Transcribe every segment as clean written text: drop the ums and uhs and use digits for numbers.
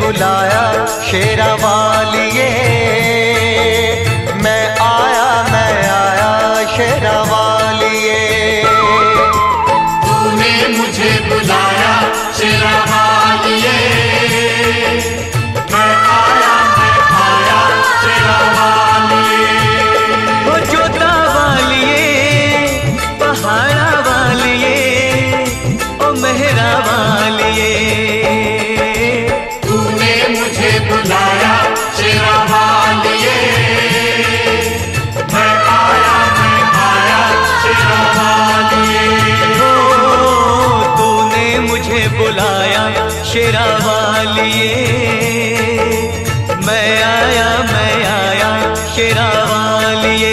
बुलाया शेरा वालिए, मैं आया शेरा वालिए। तूने मुझे बुलाया शेरा वालिए, मैं आया शेरा वालिए। ओ जोता वालिए, पहाड़ा वालिए, ओ मेहरा वालिए। तूने मुझे बुलाया शेरा वालिए, मैं आया शेरा वालिए। ओ तूने मुझे बुलाया शेरा वालिए, मैं आया शेरा वालिए।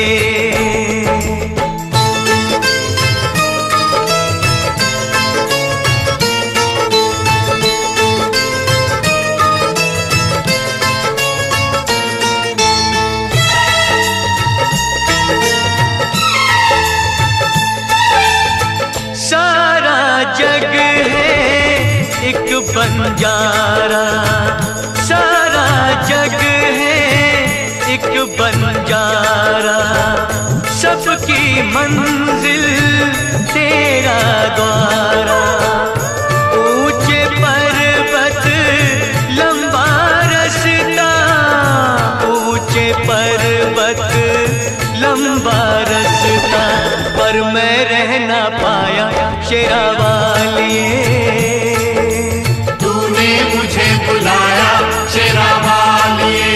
सारा जग है एक बंजारा, सारा जग है एक बंजारा, सबकी मंजिल तेरा द्वारा। ऊंचे पर्वत लंबा रास्ता, ऊंचे पर्वत लंबा रास्ता, पर मैं रह ना पाया शेरा वालिए। तूने मुझे बुलाया शेरा वालिए,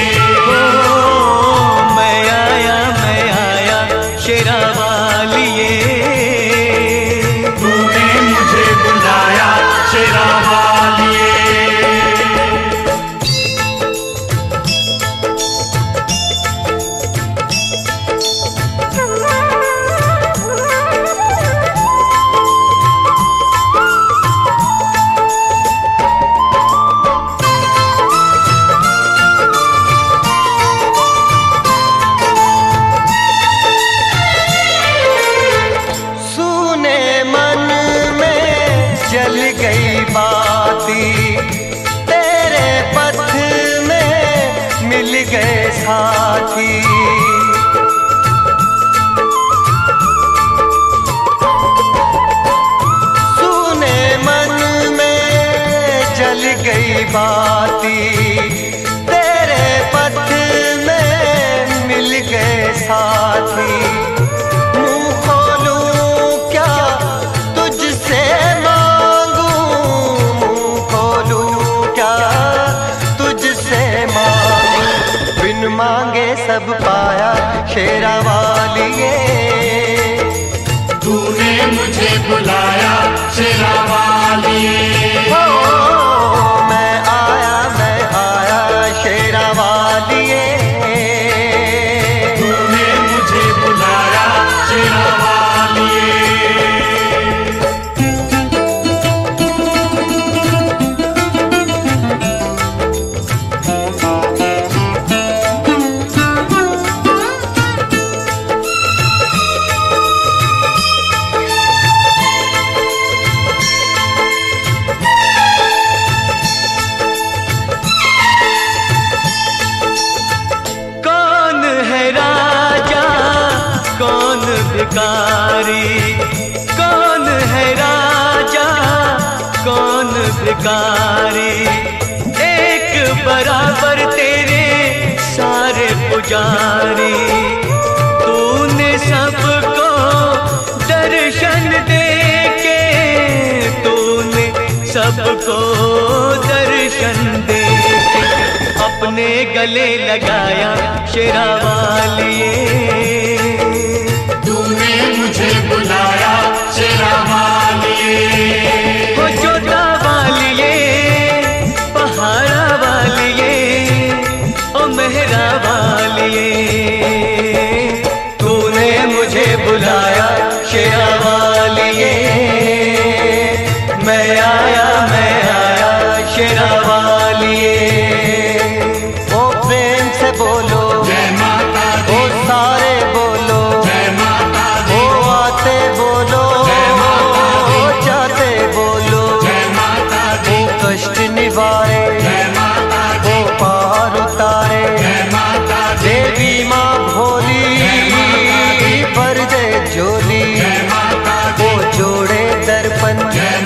मैं आया शेरा वालिए। तूने मुझे बुलाया शेरा वालिए। जल गई बाती, तेरे पथ में मिल गए साथी। सुने मन में जल गई बाती, तेरे पथ में मिल गए साथी। मांगे सब पाया शेरा वालिए, तूने मुझे बुलाया शेरा वालिए। मैं आया शेरा वालिए। तूने मुझे बुलाया शेरा वालिए। भिखारी कौन है राजा कौन भिखारी, एक बराबर तेरे सारे पुजारी। तूने सबको दर्शन देके, तूने सबको दर्शन देके अपने गले लगाया शेरा वालिए। तूने मुझे बुलाया शेरा वालिए, ओ जोता वालिए, पहाड़ा वालिए, ओ मेहरा वालिए। तूने मुझे बुलाया शेरा वालिए, मैं आया शेरा वालिए। ओ प्रेम से बोलो जय माता दी, ओ सारे बोलो जय माता दी, ओ आते बोलो जय माता दी, ओ जाते बोलो, जय माता दी, ओ कष्ट निवारे जय माता जय